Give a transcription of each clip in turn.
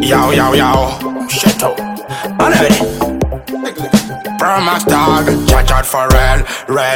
Yo, shut up. Promise dog, chat for real,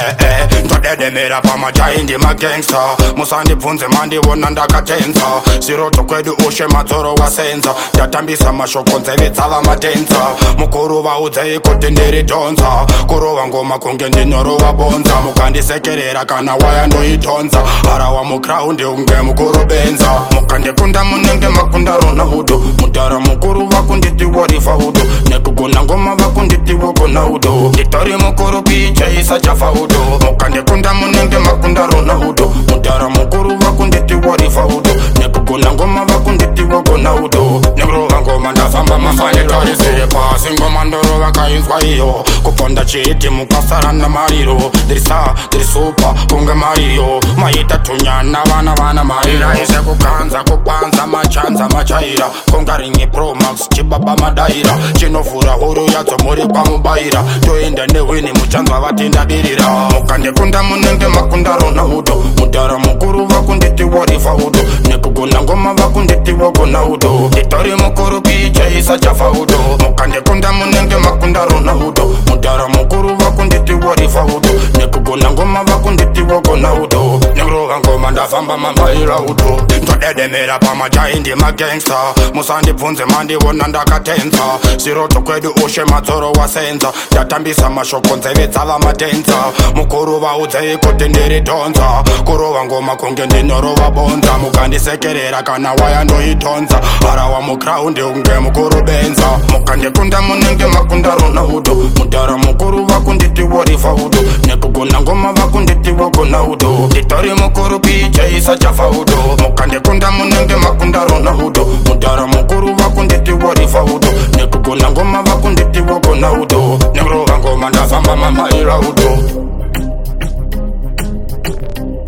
Today they made up on my giant in my gangster. Musandi punze mandi wonanda katenza. Zero to kwedu ushe mazoro wa senza. Yatambisa mashokonze vitala matenza. Mukuru wa uze kutindiri tonza. Kuru wa ngoma kungendi nyoro wa bonza. Mukandi sekerera kana waya ndo itonza. Hara wa mukraundi unge mukuru benza. Mukandi kunda munenge makunda rona hudu. Mutara mukuru wa kunditi warifa hudu. Nekuguna ngoma wa kunditi wogona hudu. Itori mukuru piche isa chafa hudu. Mukandi kunda munenge makunda rona hudu. Mutara mukuru wa kunditi warifa hudu. Nekuguna ngoma wa kunditi wogona hudu. Negro wa ngoma ndafamba mafane tori sepa. Singo mandoro wa kainzwa iyo. Kuponda chiti mukasara na mariro. Diri supa kunga mario. Maita tunyana wana marira. Ise kukanza kupanza machanza machaira. Konga ringi pro max chibaba madaira. Chinovura huru yato muri kwa mubaira. Toenda newini muchanzwa vatinda birira. Mukande kunda munenge makunda rona hudo. Mudara mukuru wakunditi warifa hudo. Nekuguna ngoma wakunditi wogona hudo. Itori mukuru piche isa chafa hudo. Mukande kunda munenge makunda rona hudo. Mudara mukuru wakunditi warifa hudo. Nekuguna ngoma wakunditi wogona hudo. Negro ngoma ndafamba mamaira hudo. Ntodede mera pa majaindi ma gangster. Musandi punze mandi wonanda katenza. Zero to kwedu ushe mazoro wa senza. Yatambisa mashokonze vitala matenza. Mukuru wa uze kutindiri tonza. Kuru wa ngoma kungendi nyoro wa bonza. Mukandi sekerera kana waya ndo itonza. Hara wa mukraundi unge mukuru benza. Mukandi kunda munenge makunda rona hudo. Mudara mukuru wa kunditi warifa hudo. Nekuguna ngoma wa kunditi wogona hudo. Itori mukuru piche isa chafa hudo. Mukandi kunda munenge makunda rona hudo. Mudara mukuru wa kunditi warifa hudo. Nekuguna ngoma wa kunditi wogona hudo. Negro wa ngoma ndafamba mamaira hudo.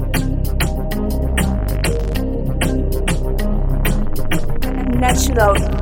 Natural